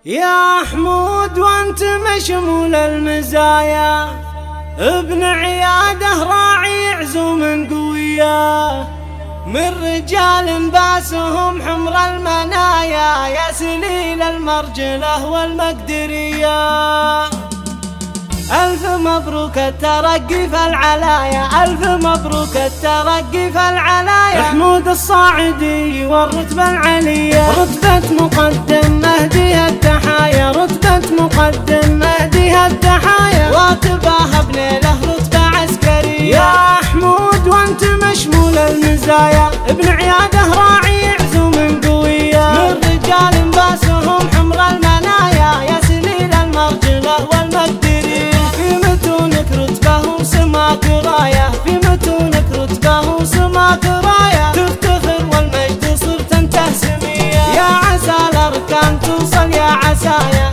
يا حمود وانت مشمول المزايا، ابن عياده راعي عزوم قوية، من رجال باسهم حمر المنايا، يا سليل المرجلة والمقدرية. ألف مبروك الترقي في العلايا، ألف مبروك الترقي في العلايا. حمود الصاعدي والرتبة العليا، رتبة مقدم مهدي التحايا، رتبة مقدم مهدي التحايا، واتباها بليله رتبة عسكرية. يا حمود وانت مشمول المزايا، ابن عياده راعي عزوم قوية، من رجال باسهم حمر المنايا، يا سليل المرجلة والمقدرية. في متونك رتبة وسماك راية، في متونك رتبة وسماك راية، تفتخر والمجد صرت انت سمية. يا عسى الاركان توصل يا عسايا،